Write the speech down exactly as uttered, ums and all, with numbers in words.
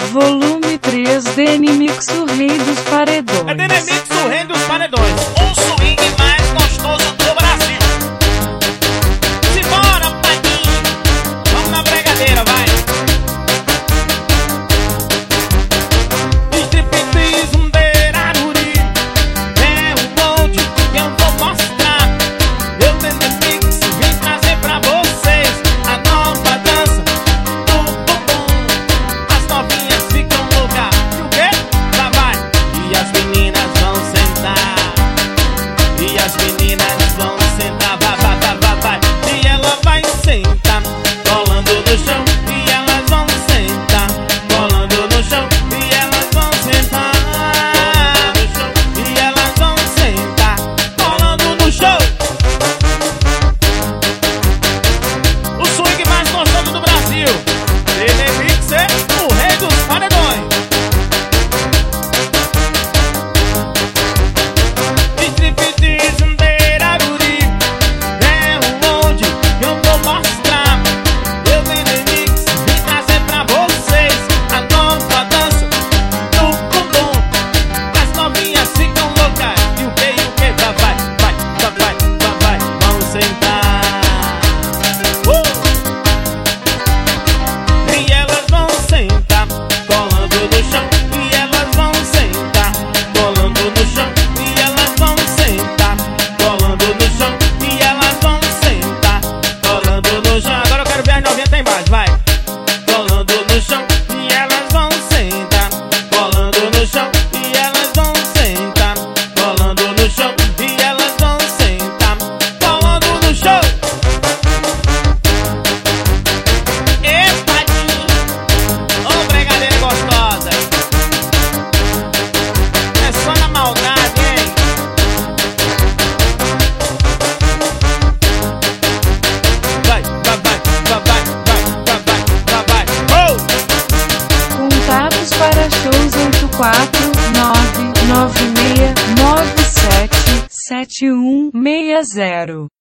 Volume três, D N Mix, o rei dos paredões. É D N Mix, o rei dos paredões. O swing mais gostoso do Brasil. Simbora, Paquinho. Vamos na bregadeira, vai. Striptease, um deraruri. É o bonde que eu vou mostrar. Eu D N Mix vim trazer pra vocês a nova dança do bumbum. As novinhas ficam loucas. E o quê? Lá vai. E as meninas vão sentar. E as meninas vão sentar. Vai, vai, vai, vai, vai. E ela vai sentar, colando no chão. E elas vão sentar, colando no chão. E elas vão sentar no chão. E elas vão sentar, colando no chão. O swing mais gostoso do Brasil. D N Mix é o rei dos paredões. Striptease, um deraruri. É o onde eu vou mostrar. Eu D N Mix vim trazer pra vocês a nova dança do bumbum. As novinhas ficam loucas. E o que, e o que? Vai, vai, vai, vai, vai, vai, vai. Vamos sentar. Uh! E elas vão sentar, colando no chão. E elas vão sentar, colando no chão. E elas vão sentar, colando no chão. E elas vão sentar, colando no chão. Agora eu quero ver as novinhas aí embaixo, vai. Colando no chão. E elas vão sentar, colando no chão. E elas vão sentar, colando no chão. E elas vão sentar, colando no chão. Epa, ô bregadeira gostosa. É só na maldade, hein? Vai, vai, vai, vai, vai, vai, vai, vai, vai, vai. Oh! Contatos para shows oito quatro nove nove seis nove sete sete um seis zero.